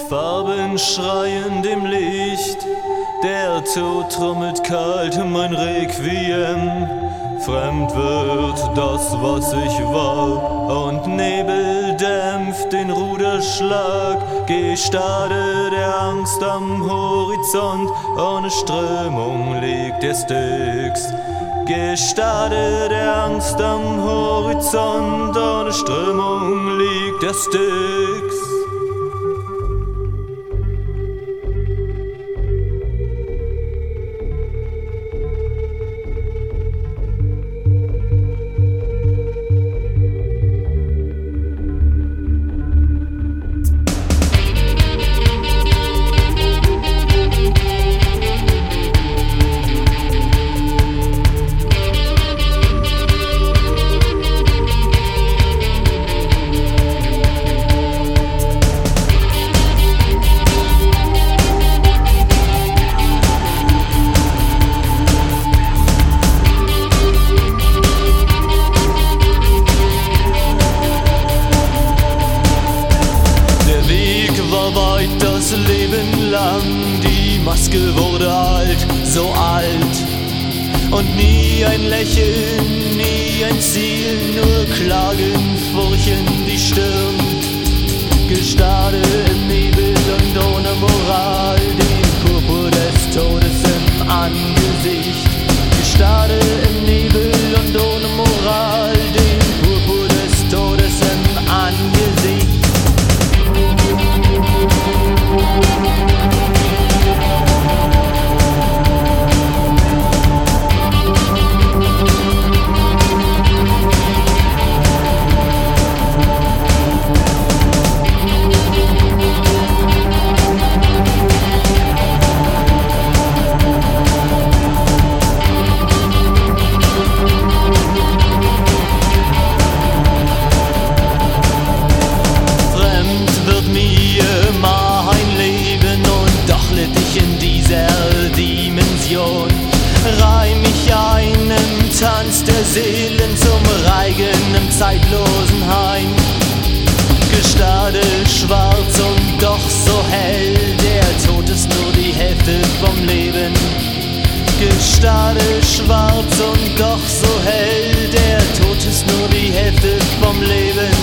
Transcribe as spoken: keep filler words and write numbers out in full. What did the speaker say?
Farben schreien dem Licht, der Tod trommelt kalt mein Requiem. Fremd wird das, was ich war, und Nebel dämpft den Ruderschlag. Gestade der Angst am Horizont, ohne Strömung liegt der Styx. Gestade der Angst am Horizont, ohne Strömung liegt der Styx. Das Leben lang, die Maske wurde alt, so alt. Und nie ein Lächeln, nie ein Ziel, nur Klagen, Furchen die Stirn. Gestade im Nebel und ohne Moral, den Purpur des Todes im Angesicht. Gestade im Nebel und ohne Moral, den Purpur des Todes im Angesicht. Reih mich ein im Tanz der Seelen zum Reigen im zeitlosen Hain. Gestade schwarz und doch so hell, der Tod ist nur die Hälfte vom Leben. Gestade schwarz und doch so hell, der Tod ist nur die Hälfte vom Leben.